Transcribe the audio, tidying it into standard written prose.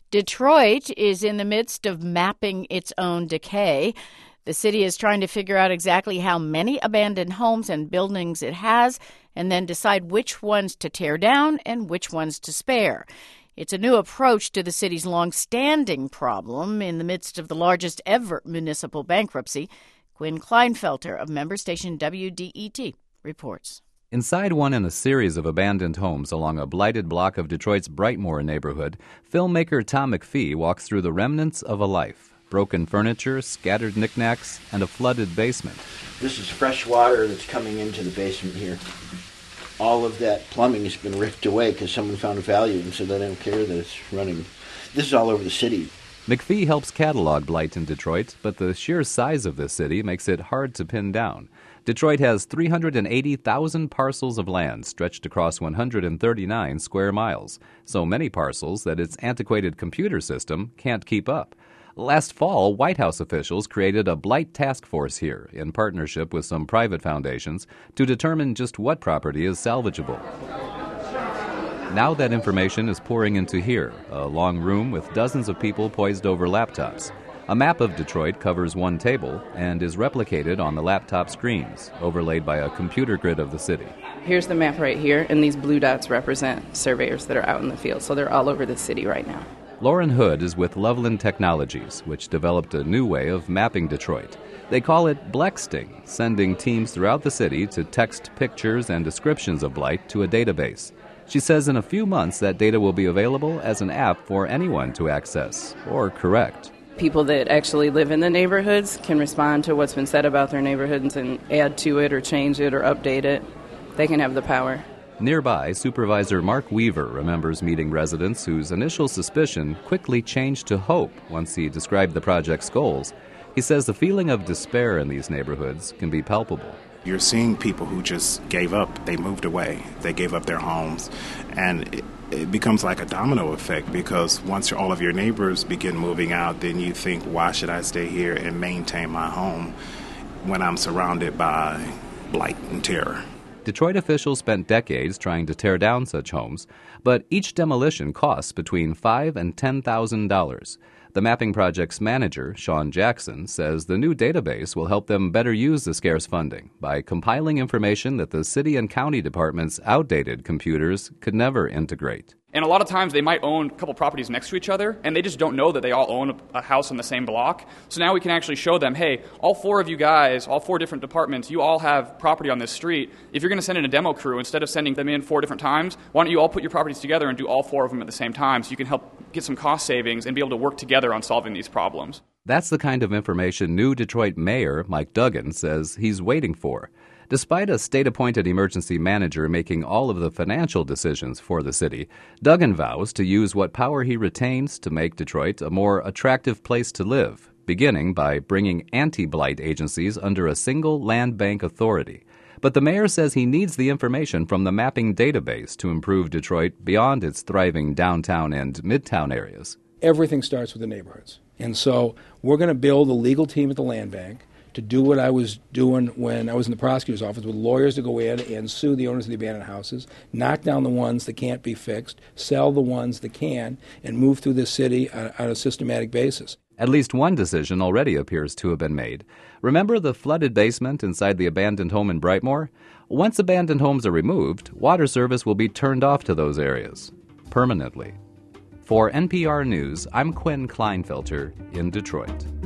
Detroit is in the midst of mapping its own decay. The city is trying to figure out exactly how many abandoned homes and buildings it has and then decide which ones to tear down and which ones to spare. It's a new approach to the city's long-standing problem in the midst of the largest ever municipal bankruptcy. Quinn Kleinfelter of member station WDET reports. Inside one in a series of abandoned homes along a blighted block of Detroit's Brightmoor neighborhood, filmmaker Tom McPhee walks through the remnants of a life. Broken furniture, scattered knickknacks, and a flooded basement. This is fresh water that's coming into the basement here. All of that plumbing has been ripped away because someone found value and said they don't care that it's running. This is all over the city. McPhee helps catalog blight in Detroit, but the sheer size of this city makes it hard to pin down. Detroit has 380,000 parcels of land stretched across 139 square miles, so many parcels that its antiquated computer system can't keep up. Last fall, White House officials created a blight task force here in partnership with some private foundations to determine just what property is salvageable. Now that information is pouring into here, a long room with dozens of people poised over laptops. A map of Detroit covers one table and is replicated on the laptop screens, overlaid by a computer grid of the city. Here's the map right here, and these blue dots represent surveyors that are out in the field, so they're all over the city right now. Lauren Hood is with Loveland Technologies, which developed a new way of mapping Detroit. They call it Blexting, sending teams throughout the city to text pictures and descriptions of blight to a database. She says in a few months that data will be available as an app for anyone to access or correct. People that actually live in the neighborhoods can respond to what's been said about their neighborhoods and add to it or change it or update it. They can have the power. Nearby, Supervisor Mark Weaver remembers meeting residents whose initial suspicion quickly changed to hope once he described the project's goals. He says the feeling of despair in these neighborhoods can be palpable. You're seeing people who just gave up. They moved away. They gave up their homes. And it becomes like a domino effect because once all of your neighbors begin moving out, then you think, why should I stay here and maintain my home when I'm surrounded by blight and terror? Detroit officials spent decades trying to tear down such homes, but each demolition costs between $5,000 and $10,000. The mapping project's manager, Sean Jackson, says the new database will help them better use the scarce funding by compiling information that the city and county departments' outdated computers could never integrate. And a lot of times they might own a couple properties next to each other, and they just don't know that they all own a house on the same block. So now we can actually show them, hey, all four of you guys, all four different departments, you all have property on this street. If you're going to send in a demo crew, instead of sending them in 4 different times, why don't you all put your properties together and do all 4 of them at the same time so you can help get some cost savings and be able to work together on solving these problems. That's the kind of information new Detroit Mayor Mike Duggan says he's waiting for. Despite a state-appointed emergency manager making all of the financial decisions for the city, Duggan vows to use what power he retains to make Detroit a more attractive place to live, beginning by bringing anti-blight agencies under a single land bank authority. But the mayor says he needs the information from the mapping database to improve Detroit beyond its thriving downtown and midtown areas. Everything starts with the neighborhoods. And so we're going to build a legal team at the land bank to do what I was doing when I was in the prosecutor's office with lawyers to go in and sue the owners of the abandoned houses, knock down the ones that can't be fixed, sell the ones that can, and move through this city on a systematic basis. At least one decision already appears to have been made. Remember the flooded basement inside the abandoned home in Brightmoor? Once abandoned homes are removed, water service will be turned off to those areas permanently. For NPR News, I'm Quinn Kleinfelter in Detroit.